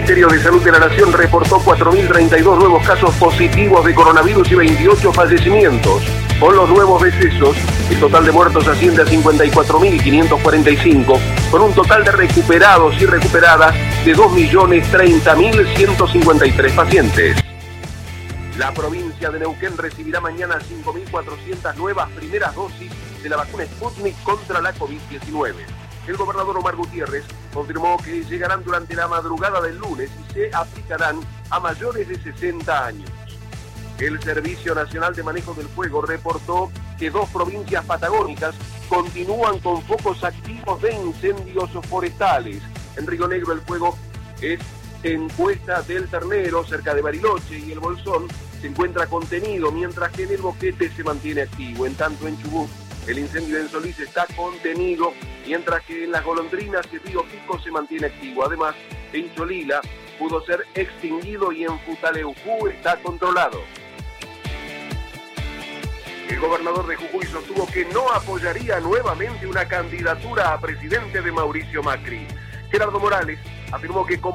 Ministerio de Salud de la Nación reportó 4.032 nuevos casos positivos de coronavirus y 28 fallecimientos. Con los nuevos decesos, el total de muertos asciende a 54.545, con un total de recuperados y recuperadas de 2.030.153 pacientes. La provincia de Neuquén recibirá mañana 5.400 nuevas primeras dosis de la vacuna Sputnik contra la COVID-19. El gobernador Omar Gutiérrez confirmó que llegarán durante la madrugada del lunes y se aplicarán a mayores de 60 años. El Servicio Nacional de Manejo del Fuego reportó que 2 provincias patagónicas continúan con focos activos de incendios forestales. En Río Negro el fuego es en Cuesta del Ternero, cerca de Bariloche, y el Bolsón se encuentra contenido, mientras que en el Boquete se mantiene activo. En tanto, en Chubut, el incendio en Solís está contenido, mientras que en Las Golondrinas y Río Pico se mantiene activo. Además, en Cholila pudo ser extinguido y en Futaleufú está controlado. El gobernador de Jujuy sostuvo que no apoyaría nuevamente una candidatura a presidente de Mauricio Macri. Gerardo Morales afirmó que